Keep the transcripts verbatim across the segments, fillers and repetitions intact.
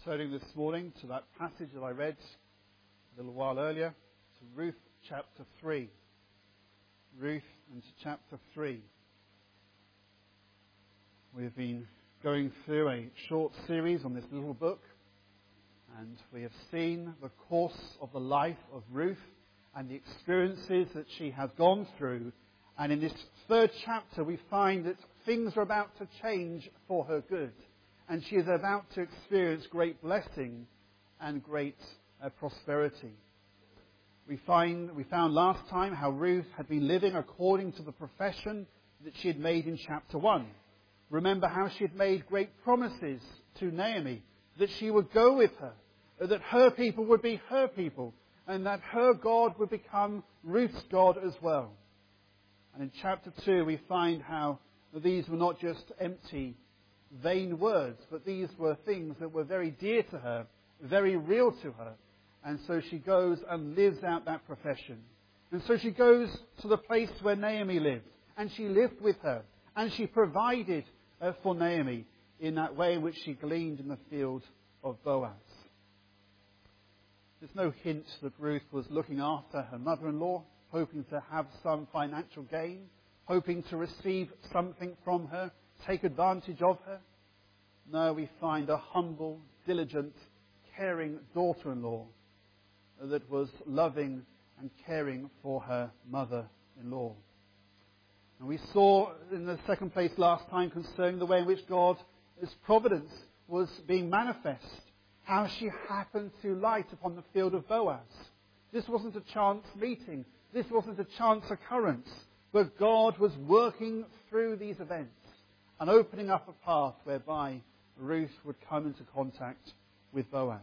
Turning this morning to that passage that I read a little while earlier, to Ruth chapter three. Ruth and chapter three. We've been going through a short series on this little book, and we have seen the course of the life of Ruth and the experiences that she has gone through. And in this third chapter we find that things are about to change for her good. And she is about to experience great blessing and great uh, prosperity. We find we found last time how Ruth had been living according to the profession that she had made in chapter one. Remember how she had made great promises to Naomi that she would go with her, that her people would be her people, and that her God would become Ruth's God as well. And in chapter two we find how these were not just empty, vain words, but these were things that were very dear to her, very real to her. And so she goes and lives out that profession. And so she goes to the place where Naomi lived, and she lived with her, and she provided uh, for Naomi in that way in which she gleaned in the field of Boaz. There's no hint that Ruth was looking after her mother-in-law, hoping to have some financial gain, hoping to receive something from her, take advantage of her. No, we find a humble, diligent, caring daughter-in-law that was loving and caring for her mother-in-law. And we saw in the second place last time concerning the way in which God's providence was being manifest, how she happened to light upon the field of Boaz. This wasn't a chance meeting. This wasn't a chance occurrence. But God was working through these events and opening up a path whereby Ruth would come into contact with Boaz.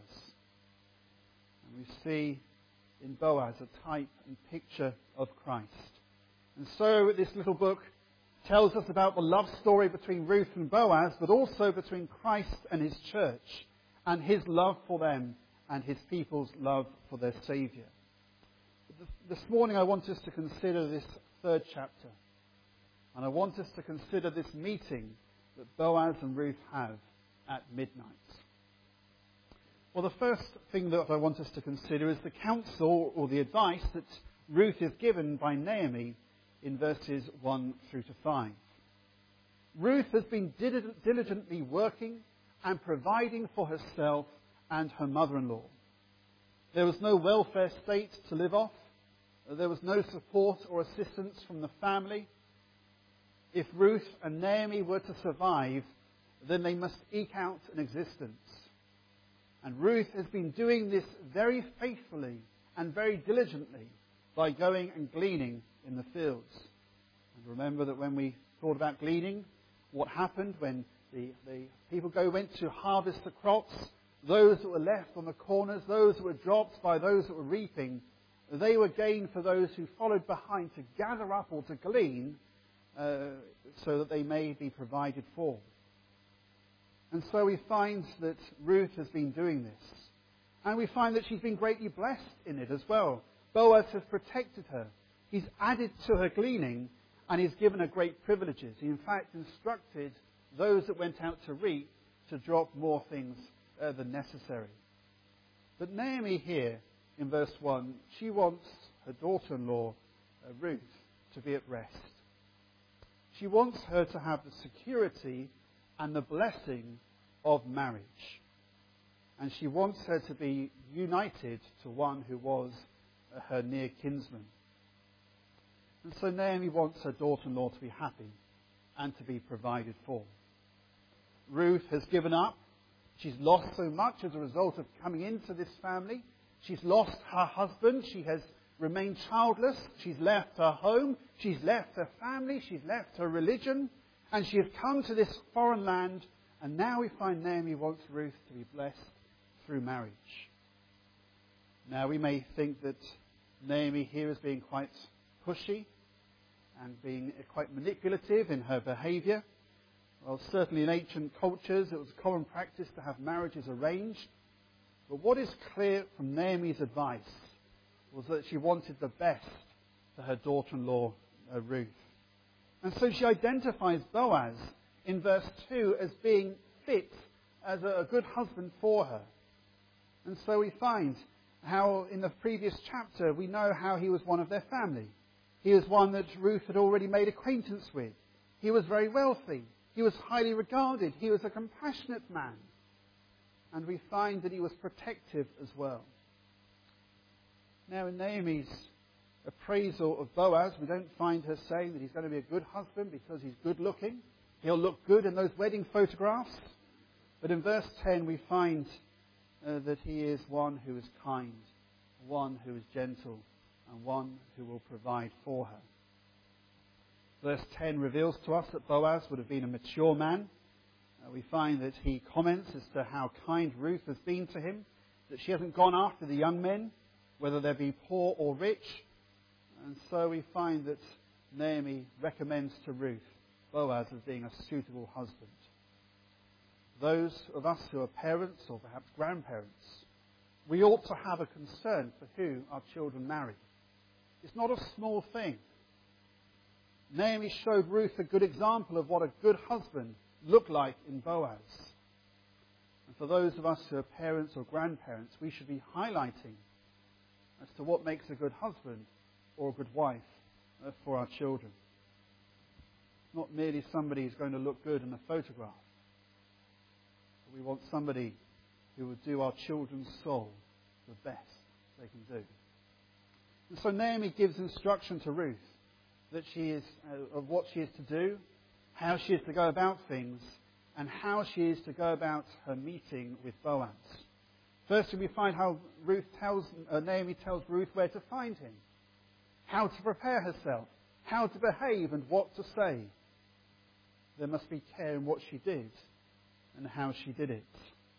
And we see in Boaz a type and picture of Christ. And so this little book tells us about the love story between Ruth and Boaz, but also between Christ and his church, and his love for them and his people's love for their Saviour. This morning I want us to consider this third chapter. And I want us to consider this meeting that Boaz and Ruth have at midnight. Well, the first thing that I want us to consider is the counsel or the advice that Ruth is given by Naomi in verses one through to five. Ruth has been diligently working and providing for herself and her mother-in-law. There was no welfare state to live off. There was no support or assistance from the family. If Ruth and Naomi were to survive, then they must eke out an existence. And Ruth has been doing this very faithfully and very diligently by going and gleaning in the fields. And remember that when we thought about gleaning, what happened when the, the people go went to harvest the crops, those that were left on the corners, those that were dropped by those that were reaping, they were gain for those who followed behind to gather up or to glean, Uh, so that they may be provided for. And so we find that Ruth has been doing this. And we find that she's been greatly blessed in it as well. Boaz has protected her. He's added to her gleaning, and he's given her great privileges. He in fact instructed those that went out to reap to drop more things uh, than necessary. But Naomi here in verse one, she wants her daughter-in-law, uh, Ruth, to be at rest. She wants her to have the security and the blessing of marriage. And she wants her to be united to one who was her near kinsman. And so Naomi wants her daughter-in-law to be happy and to be provided for. Ruth has given up. She's lost so much as a result of coming into this family. She's lost her husband. She has remained childless. She's left her home. She's left her family. She's left her religion. And she has come to this foreign land. And now we find Naomi wants Ruth to be blessed through marriage. Now we may think that Naomi here is being quite pushy and being quite manipulative in her behaviour. Well, certainly in ancient cultures it was common practice to have marriages arranged. But what is clear from Naomi's advice was that she wanted the best for her daughter-in-law, uh, Ruth. And so she identifies Boaz in verse two as being fit as a good husband for her. And so we find how in the previous chapter we know how he was one of their family. He was one that Ruth had already made acquaintance with. He was very wealthy. He was highly regarded. He was a compassionate man. And we find that he was protective as well. Now in Naomi's appraisal of Boaz, we don't find her saying that he's going to be a good husband because he's good looking. He'll look good in those wedding photographs. But in verse ten we find uh, that he is one who is kind, one who is gentle, and one who will provide for her. Verse ten reveals to us that Boaz would have been a mature man. Uh, we find that he comments as to how kind Ruth has been to him, that she hasn't gone after the young men, whether they be poor or rich. And so we find that Naomi recommends to Ruth Boaz as being a suitable husband. Those of us who are parents or perhaps grandparents, we ought to have a concern for who our children marry. It's not a small thing. Naomi showed Ruth a good example of what a good husband looked like in Boaz. And for those of us who are parents or grandparents, we should be highlighting as to what makes a good husband or a good wife uh, for our children. Not merely somebody who's going to look good in a photograph. But we want somebody who will do our children's soul the best they can do. And so Naomi gives instruction to Ruth that she is uh, of what she is to do, how she is to go about things, and how she is to go about her meeting with Boaz. Firstly, we find how Ruth tells uh, Naomi tells Ruth where to find him, how to prepare herself, how to behave, and what to say. There must be care in what she did and how she did it.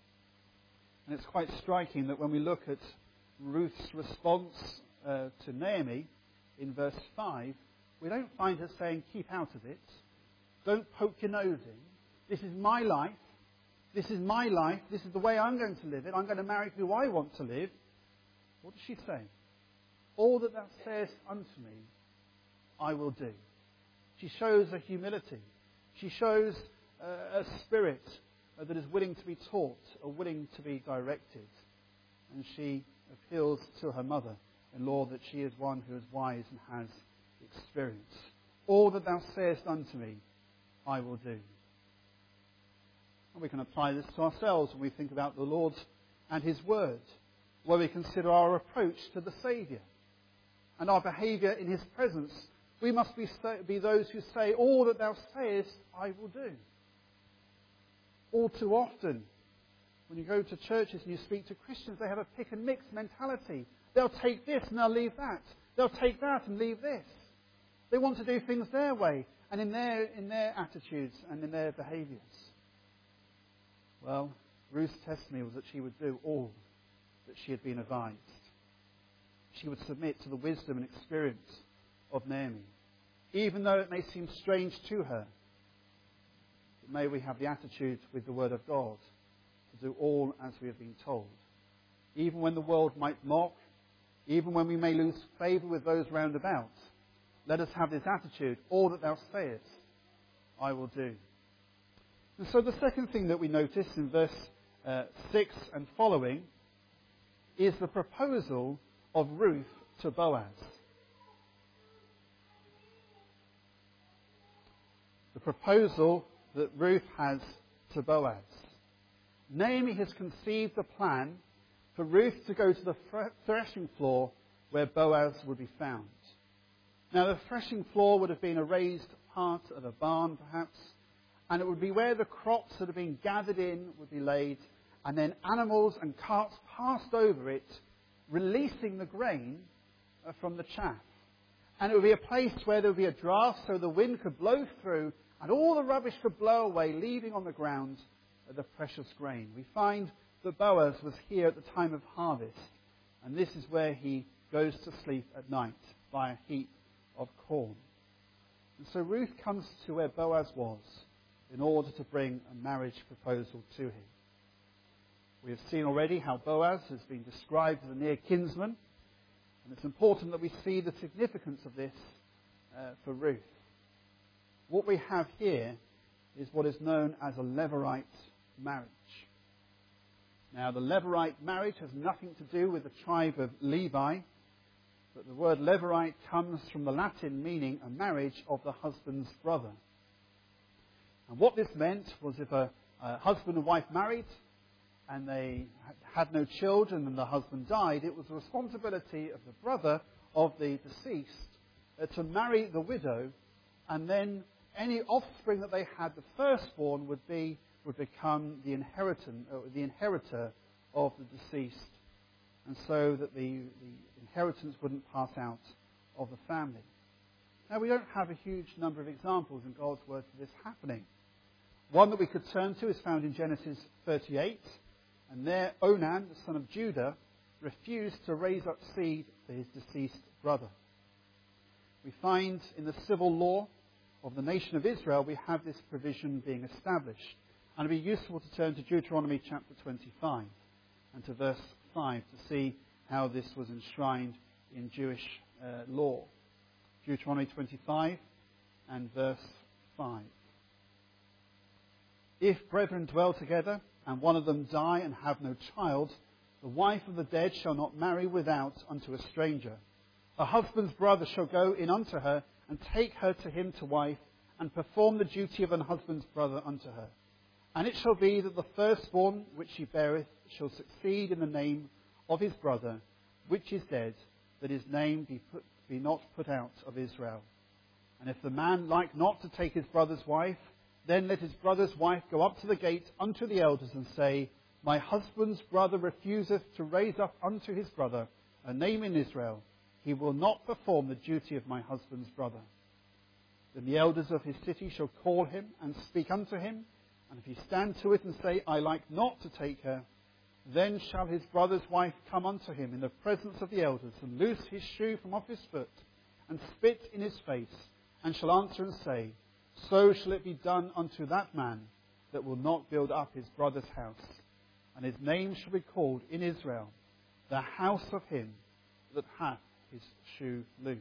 And it's quite striking that when we look at Ruth's response uh, to Naomi in verse five, we don't find her saying, keep out of it. Don't poke your nose in. This is my life. This is my life. This is the way I'm going to live it. I'm going to marry who I want to live. What does she say? All that thou sayest unto me, I will do. She shows a humility. She shows uh, a spirit uh, that is willing to be taught or willing to be directed. And she appeals to her mother-in-law that she is one who is wise and has experience. All that thou sayest unto me, I will do. And we can apply this to ourselves when we think about the Lord and His Word, where we consider our approach to the Saviour and our behaviour in His presence. We must be, be those who say, all that thou sayest, I will do. All too often, when you go to churches and you speak to Christians, they have a pick and mix mentality. They'll take this and they'll leave that. They'll take that and leave this. They want to do things their way and in their, in their attitudes and in their behaviours. Well, Ruth's testimony was that she would do all that she had been advised. She would submit to the wisdom and experience of Naomi, even though it may seem strange to her. But may we have the attitude with the Word of God to do all as we have been told. Even when the world might mock, even when we may lose favour with those round about, let us have this attitude, all that thou sayest, I will do. And so the second thing that we notice in verse uh, six and following is the proposal of Ruth to Boaz. The proposal that Ruth has to Boaz. Naomi has conceived a plan for Ruth to go to the threshing floor where Boaz would be found. Now the threshing floor would have been a raised part of a barn perhaps, and it would be where the crops that had been gathered in would be laid, and then animals and carts passed over it, releasing the grain from the chaff. And it would be a place where there would be a draft so the wind could blow through and all the rubbish could blow away, leaving on the ground the precious grain. We find that Boaz was here at the time of harvest, and this is where he goes to sleep at night by a heap of corn. And so Ruth comes to where Boaz was in order to bring a marriage proposal to him. We have seen already how Boaz has been described as a near kinsman, and it's important that we see the significance of this uh, for Ruth. What we have here is what is known as a Levirate marriage. Now, the Levirate marriage has nothing to do with the tribe of Levi, but the word Levirate comes from the Latin meaning a marriage of the husband's brother. And what this meant was if a, a husband and wife married and they had no children and the husband died, it was the responsibility of the brother of the deceased uh, to marry the widow, and then any offspring that they had, the firstborn, would be would become the inheritant, uh, the inheritor of the deceased, and so that the, the inheritance wouldn't pass out of the family. Now, we don't have a huge number of examples in God's Word for this happening. One that we could turn to is found in Genesis thirty-eight, and there Onan, the son of Judah, refused to raise up seed for his deceased brother. We find in the civil law of the nation of Israel, we have this provision being established. And it would be useful to turn to Deuteronomy chapter twenty-five and to verse five to see how this was enshrined in Jewish uh, law. Deuteronomy twenty-five and verse five. If brethren dwell together, and one of them die and have no child, the wife of the dead shall not marry without unto a stranger. Her husband's brother shall go in unto her, and take her to him to wife, and perform the duty of an husband's brother unto her. And it shall be that the firstborn which she beareth shall succeed in the name of his brother, which is dead, that his name be, put, be not put out of Israel. And if the man like not to take his brother's wife, then let his brother's wife go up to the gate unto the elders and say, My husband's brother refuseth to raise up unto his brother a name in Israel. He will not perform the duty of my husband's brother. Then the elders of his city shall call him and speak unto him. And if he stand to it and say, I like not to take her, then shall his brother's wife come unto him in the presence of the elders, and loose his shoe from off his foot, and spit in his face, and shall answer and say, So shall it be done unto that man that will not build up his brother's house. And his name shall be called in Israel, the house of him that hath his shoe loosed.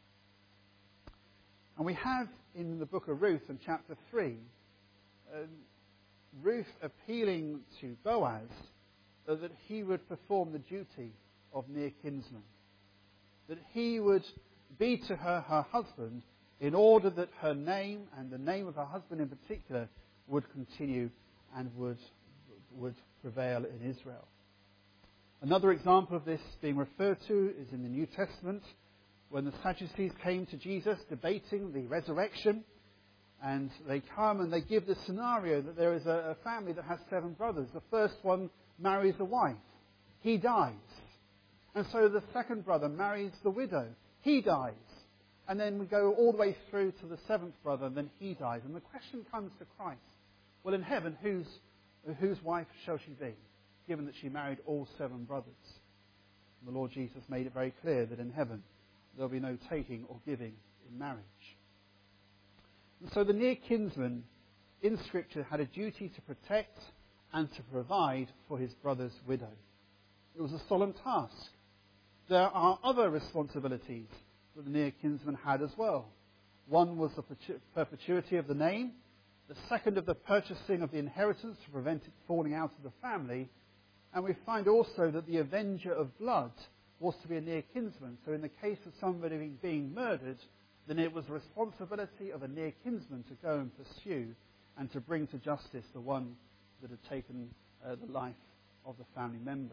And we have in the book of Ruth in chapter three, uh, Ruth appealing to Boaz uh, that he would perform the duty of near kinsman, that he would be to her her husband, in order that her name and the name of her husband in particular would continue and would would prevail in Israel. Another example of this being referred to is in the New Testament, when the Sadducees came to Jesus debating the resurrection. And they come and they give the scenario that there is a, a family that has seven brothers. The first one marries a wife. He dies. And so the second brother marries the widow. He dies. And then we go all the way through to the seventh brother, and then he dies. And the question comes to Christ. Well, in heaven, whose, whose wife shall she be, given that she married all seven brothers? And the Lord Jesus made it very clear that in heaven there will be no taking or giving in marriage. And so the near kinsman in Scripture had a duty to protect and to provide for his brother's widow. It was a solemn task. There are other responsibilities that the near kinsman had as well. One was the perpetuity of the name. The second of the purchasing of the inheritance to prevent it falling out of the family. And we find also that the avenger of blood was to be a near kinsman. So in the case of somebody being murdered, then it was the responsibility of a near kinsman to go and pursue and to bring to justice the one that had taken uh, the life of the family member.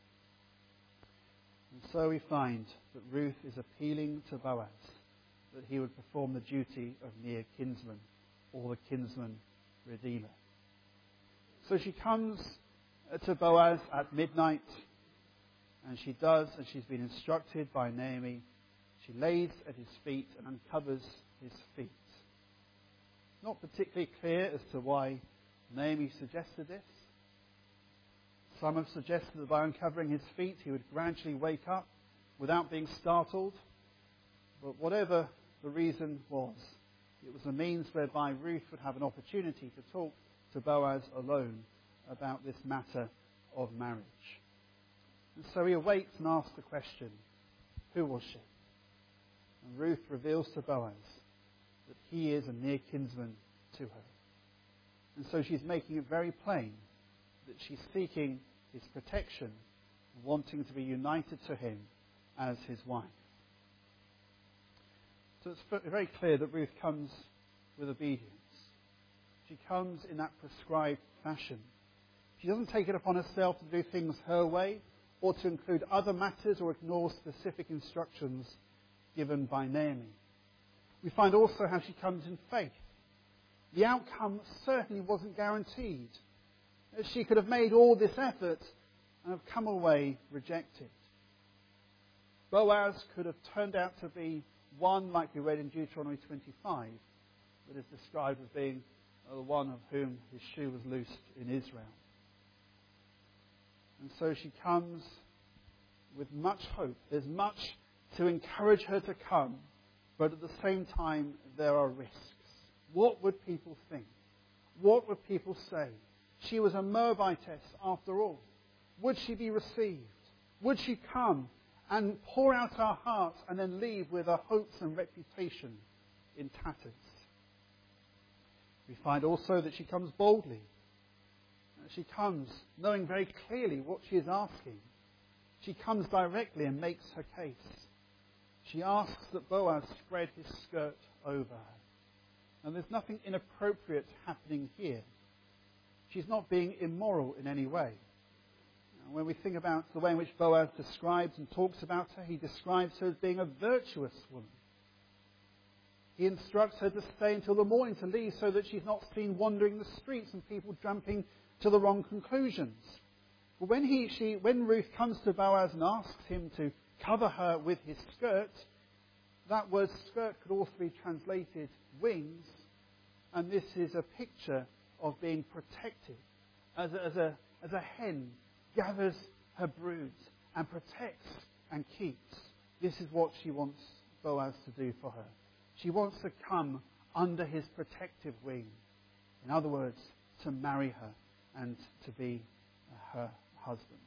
And so we find that Ruth is appealing to Boaz that he would perform the duty of near kinsman, or the kinsman redeemer. So she comes to Boaz at midnight, and she does as she's been instructed by Naomi. She lays at his feet and uncovers his feet. Not particularly clear as to why Naomi suggested this. Some have suggested that by uncovering his feet he would gradually wake up without being startled. But whatever the reason was, it was a means whereby Ruth would have an opportunity to talk to Boaz alone about this matter of marriage. And so he awakes and asks the question, who was she? And Ruth reveals to Boaz that he is a near kinsman to her. And so she's making it very plain that she's seeking his protection, wanting to be united to him as his wife. So it's very clear that Ruth comes with obedience. She comes in that prescribed fashion. She doesn't take it upon herself to do things her way or to include other matters or ignore specific instructions given by Naomi. We find also how she comes in faith. The outcome certainly wasn't guaranteed. She could have made all this effort and have come away rejected. Boaz could have turned out to be one, like we read in Deuteronomy twenty-five, that is described as being the one of whom his shoe was loosed in Israel. And so she comes with much hope. There's much to encourage her to come, but at the same time there are risks. What would people think? What would people say? She was a Moabitess after all. Would she be received? Would she come and pour out her heart and then leave with her hopes and reputation in tatters? We find also that she comes boldly. She comes knowing very clearly what she is asking. She comes directly and makes her case. She asks that Boaz spread his skirt over her. And there's nothing inappropriate happening here. She's not being immoral in any way. When we think about the way in which Boaz describes and talks about her, he describes her as being a virtuous woman. He instructs her to stay until the morning to leave so that she's not seen wandering the streets and people jumping to the wrong conclusions. But when, he, she, when Ruth comes to Boaz and asks him to cover her with his skirt, that word skirt could also be translated wings, and this is a picture of being protected. As a, as a, as a hen gathers her broods and protects and keeps, this is what she wants Boaz to do for her. She wants to come under his protective wing. In other words, to marry her and to be her husband.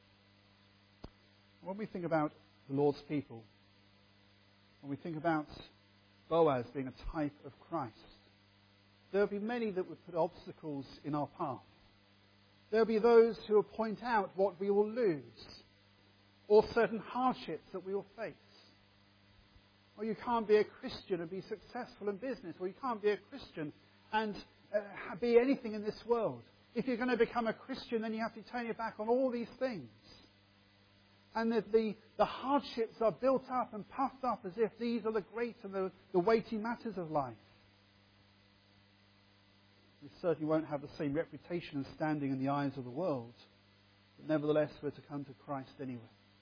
When we think about the Lord's people, when we think about Boaz being a type of Christ, there will be many that would put obstacles in our path. There will be those who will point out what we will lose, or certain hardships that we will face. Or you can't be a Christian and be successful in business, or you can't be a Christian and uh, be anything in this world. If you're going to become a Christian, then you have to turn your back on all these things. And the, the, the hardships are built up and puffed up as if these are the great and the, the weighty matters of life. We certainly won't have the same reputation and standing in the eyes of the world. But nevertheless, we're to come to Christ anyway.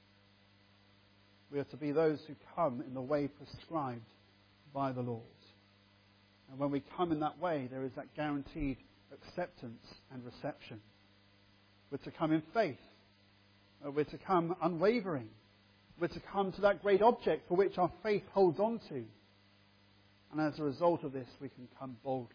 We are to be those who come in the way prescribed by the Lord. And when we come in that way, there is that guaranteed acceptance and reception. We're to come in faith. We're to come unwavering. We're to come to that great object for which our faith holds on to. And as a result of this, we can come boldly.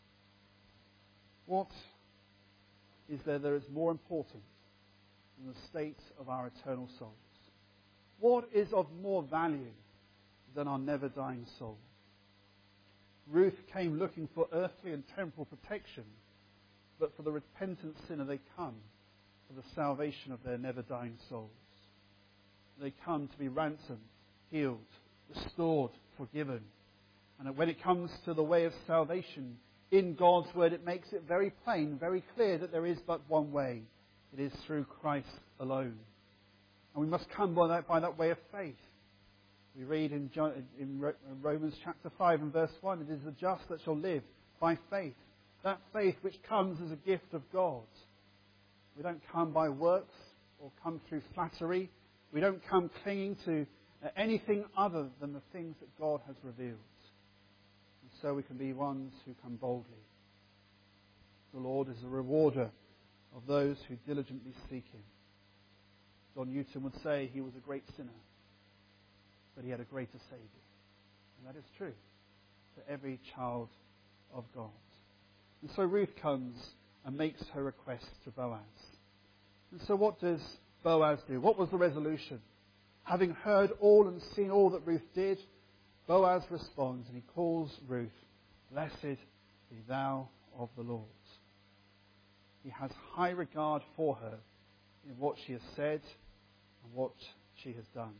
What is there that is more important than the state of our eternal souls? What is of more value than our never-dying soul? Ruth came looking for earthly and temporal protection, but for the repentant sinner they come for the salvation of their never-dying souls. They come to be ransomed, healed, restored, forgiven. And when it comes to the way of salvation, in God's Word it makes it very plain, very clear that there is but one way. It is through Christ alone. And we must come by that, by that way of faith. We read in, in Romans chapter five and verse one, it is the just that shall live by faith. That faith which comes as a gift of God. We don't come by works or come through flattery. We don't come clinging to anything other than the things that God has revealed. And so we can be ones who come boldly. The Lord is a rewarder of those who diligently seek Him. John Newton would say he was a great sinner, but he had a greater Saviour. And that is true for every child of God. And so Ruth comes and makes her request to Boaz. And so what does Boaz do? What was the resolution? Having heard all and seen all that Ruth did, Boaz responds and he calls Ruth, "Blessed be thou of the Lord." He has high regard for her in what she has said and what she has done.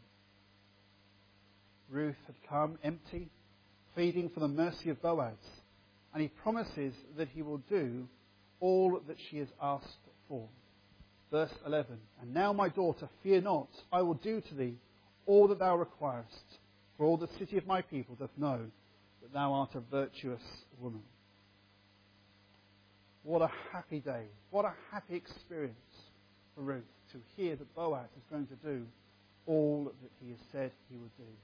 Ruth had come empty, pleading for the mercy of Boaz, and he promises that he will do all that she has asked for. Verse eleven, "And now, my daughter, fear not, I will do to thee all that thou requirest, for all the city of my people doth know that thou art a virtuous woman." What a happy day, what a happy experience for Ruth to hear that Boaz is going to do all that he has said he would do.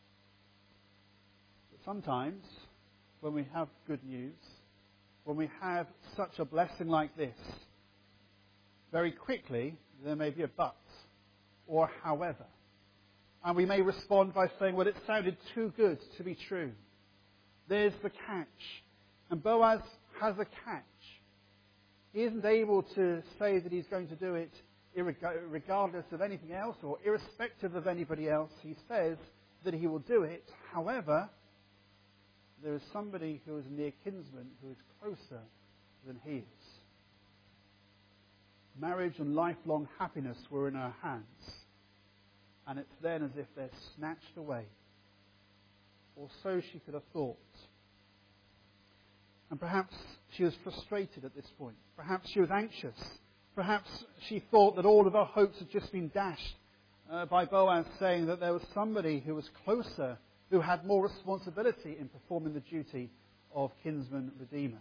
But sometimes, when we have good news, when we have such a blessing like this, very quickly there may be a but or however. And we may respond by saying, well, it sounded too good to be true. There's the catch. And Boaz has a catch. He isn't able to say that he's going to do it regardless of anything else or irrespective of anybody else. He says that he will do it. However, there is somebody who is a near kinsman who is closer than he is. Marriage and lifelong happiness were in her hands. And it's then as if they're snatched away. Or so she could have thought. And perhaps she was frustrated at this point. Perhaps she was anxious. Perhaps she thought that all of her hopes had just been dashed uh, by Boaz saying that there was somebody who was closer, who had more responsibility in performing the duty of kinsman redeemer.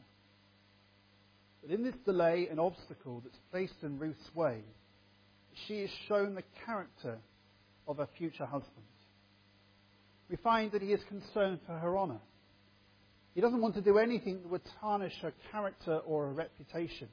But in this delay and obstacle that's placed in Ruth's way, she is shown the character of her future husband. We find that he is concerned for her honour. He doesn't want to do anything that would tarnish her character or her reputation.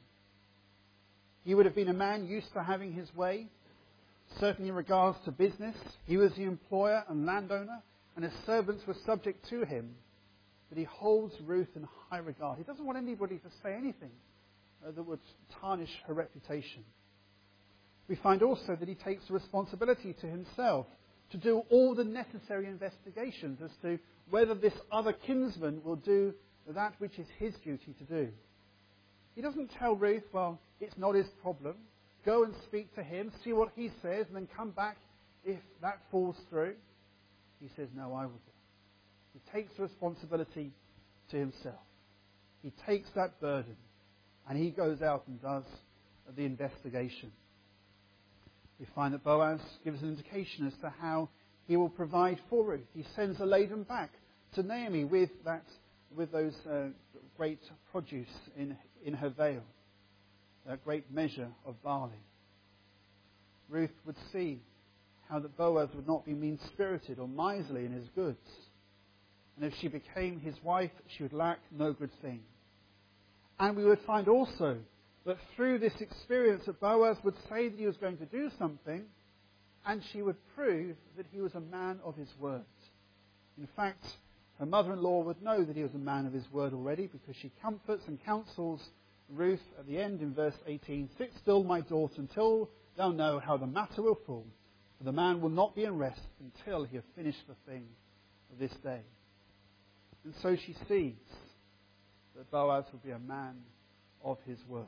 He would have been a man used to having his way, certainly in regards to business. He was the employer and landowner, and his servants were subject to him. But he holds Ruth in high regard. He doesn't want anybody to say anything uh, that would tarnish her reputation. We find also that he takes the responsibility to himself to do all the necessary investigations as to whether this other kinsman will do that which is his duty to do. He doesn't tell Ruth, well, it's not his problem. Go and speak to him, see what he says, and then come back if that falls through. He says, no, I will do it. He takes the responsibility to himself. He takes that burden, and he goes out and does the investigation. We find that Boaz gives an indication as to how he will provide for Ruth. He sends a laden back to Naomi with that, with those uh, great produce in in her veil, a great measure of barley. Ruth would see how that Boaz would not be mean-spirited or miserly in his goods, and if she became his wife, she would lack no good thing. And we would find also that through this experience that Boaz would say that he was going to do something, and she would prove that he was a man of his word. In fact, her mother-in-law would know that he was a man of his word already, because she comforts and counsels Ruth at the end in verse eighteen, "Sit still, my daughter, until thou know how the matter will fall. For the man will not be in rest until he have finished the thing of this day." And so she sees that Boaz will be a man of his word.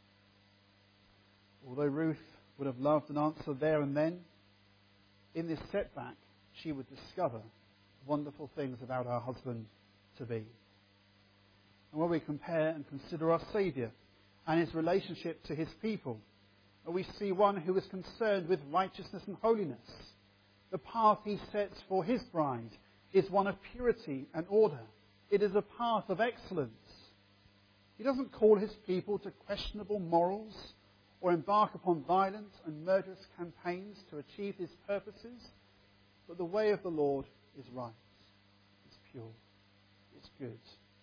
Although Ruth would have loved an answer there and then, in this setback, she would discover wonderful things about her husband to be. And when we compare and consider our Saviour and his relationship to his people, we see one who is concerned with righteousness and holiness. The path he sets for his bride is one of purity and order. It is a path of excellence. He doesn't call his people to questionable morals or embark upon violent and murderous campaigns to achieve his purposes, but the way of the Lord is right. It's pure. It's good.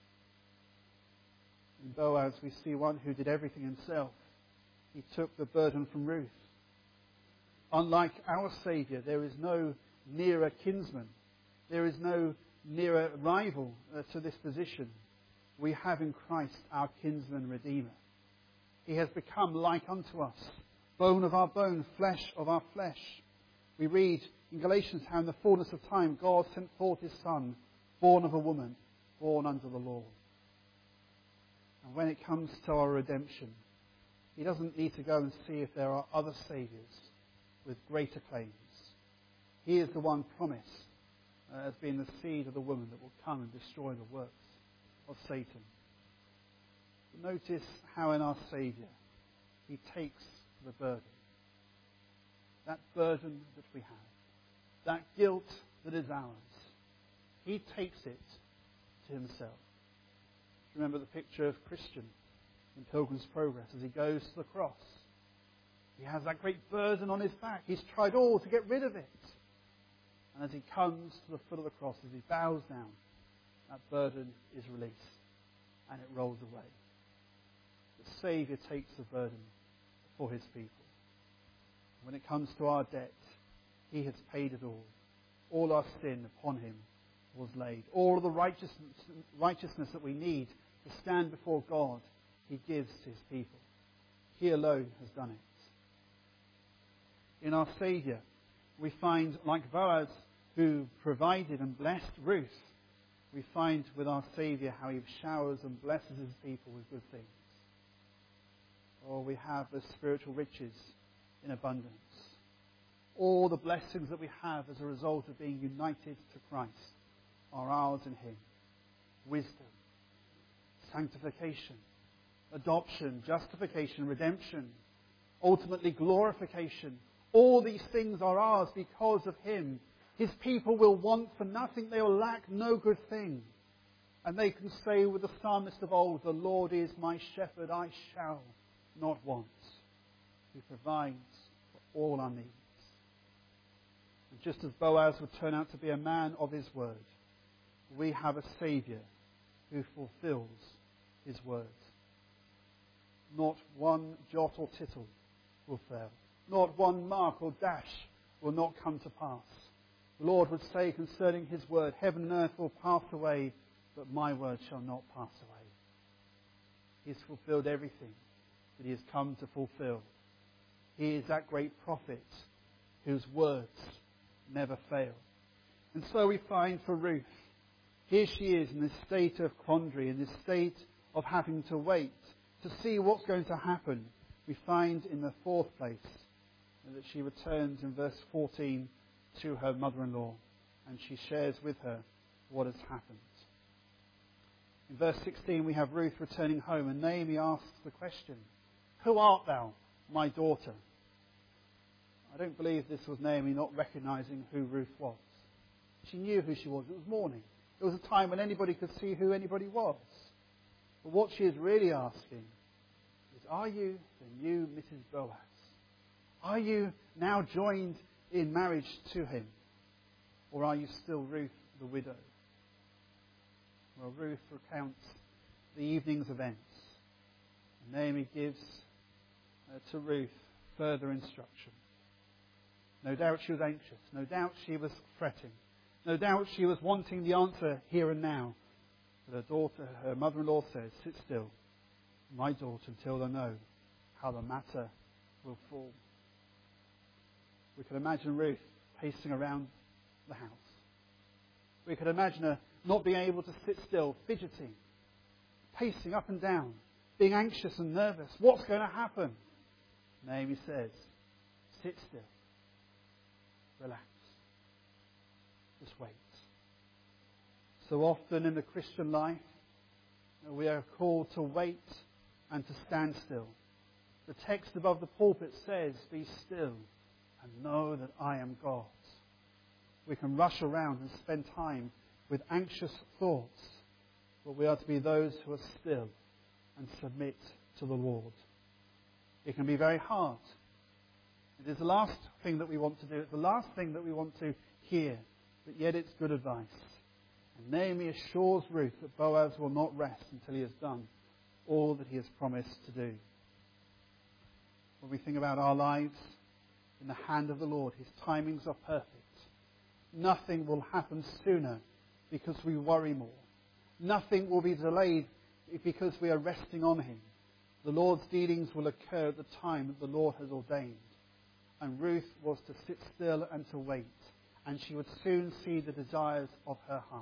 In Boaz, we see one who did everything himself. He took the burden from Ruth. Unlike our Saviour, there is no nearer kinsman. There is no nearer rival uh, to this position. We have in Christ our kinsman redeemer. He has become like unto us, bone of our bone, flesh of our flesh. We read in Galatians how in the fullness of time God sent forth his Son, born of a woman, born under the law. And when it comes to our redemption, He doesn't need to go and see if there are other saviours with greater claims. He is the one promised uh, as being the seed of the woman that will come and destroy the works of Satan. But notice how in our Saviour he takes the burden. That burden that we have. That guilt that is ours. He takes it to himself. Remember the picture of Christian in Pilgrim's Progress as he goes to the cross. He has that great burden on his back. He's tried all to get rid of it. And as he comes to the foot of the cross, as he bows down, that burden is released and it rolls away. The Saviour takes the burden for his people. When it comes to our debt, he has paid it all. All our sin upon him was laid. All of the righteousness, righteousness that we need to stand before God, he gives to his people. He alone has done it. In our Saviour, we find, like Boaz, who provided and blessed Ruth, we find with our Saviour how he showers and blesses his people with good things. Or we have the spiritual riches in abundance. All the blessings that we have as a result of being united to Christ are ours in him. Wisdom, sanctification, adoption, justification, redemption, ultimately glorification. All these things are ours because of him. His people will want for nothing. They will lack no good thing. And they can say with the psalmist of old, the Lord is my shepherd, I shall not want. He provides for all our needs. And just as Boaz would turn out to be a man of his word, we have a Saviour who fulfills his word. Not one jot or tittle will fail. Not one mark or dash will not come to pass. The Lord would say concerning his word, heaven and earth will pass away, but my word shall not pass away. He has fulfilled everything that he has come to fulfill. He is that great prophet whose words never fail. And so we find for Ruth, here she is in this state of quandary, in this state of having to wait to see what's going to happen. We find in the fourth place that she returns in verse fourteen to her mother-in-law, and she shares with her what has happened. In verse sixteen we have Ruth returning home, and Naomi asks the question, who art thou, my daughter? I don't believe this was Naomi not recognizing who Ruth was. She knew who she was. It was morning. It was a time when anybody could see who anybody was. But what she is really asking is, are you the new Missus Boaz? Are you now joined in marriage to him? Or are you still Ruth the widow? Well, Ruth recounts the evening's events. And Naomi gives uh, to Ruth further instruction. No doubt she was anxious. No doubt she was fretting. No doubt she was wanting the answer here and now. But her daughter, her mother-in-law says, sit still, my daughter, until I know how the matter will fall. We can imagine Ruth pacing around the house. We could imagine her not being able to sit still, fidgeting, pacing up and down, being anxious and nervous. What's going to happen? Naomi says, sit still. Relax. Just wait. So often in the Christian life, we are called to wait and to stand still. The text above the pulpit says, be still and know that I am God. We can rush around and spend time with anxious thoughts, but we are to be those who are still and submit to the Lord. It can be very hard. It is the last thing that we want to do. It's the last thing that we want to hear, but yet it's good advice. And Naomi assures Ruth that Boaz will not rest until he has done all that he has promised to do. When we think about our lives in the hand of the Lord, his timings are perfect. Nothing will happen sooner because we worry more. Nothing will be delayed because we are resting on him. The Lord's dealings will occur at the time that the Lord has ordained. And Ruth was to sit still and to wait. And she would soon see the desires of her heart.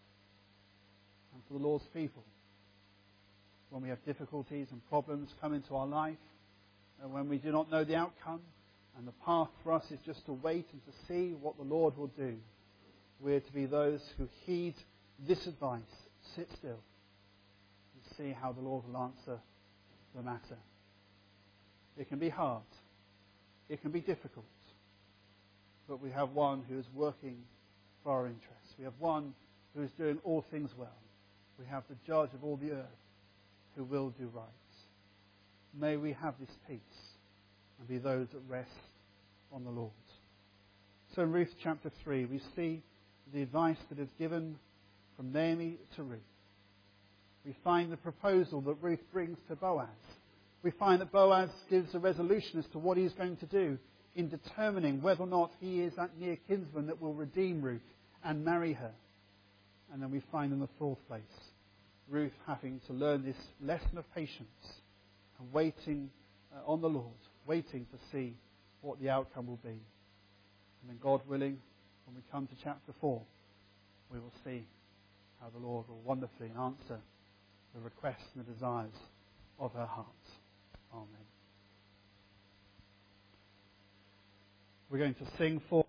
And for the Lord's people, when we have difficulties and problems come into our life, and when we do not know the outcome, and the path for us is just to wait and to see what the Lord will do, we're to be those who heed this advice, sit still, and see how the Lord will answer the matter. It can be hard. It can be difficult. But we have one who is working for our interests. We have one who is doing all things well. We have the judge of all the earth who will do right. May we have this peace and be those that rest on the Lord. So in Ruth chapter three, we see the advice that is given from Naomi to Ruth. We find the proposal that Ruth brings to Boaz. We find that Boaz gives a resolution as to what he's going to do in determining whether or not he is that near kinsman that will redeem Ruth and marry her. And then we find in the fourth place, Ruth having to learn this lesson of patience and waiting uh, on the Lord, waiting to see what the outcome will be. And then God willing, when we come to chapter four, we will see how the Lord will wonderfully answer the requests and the desires of her heart. Amen. We're going to sing for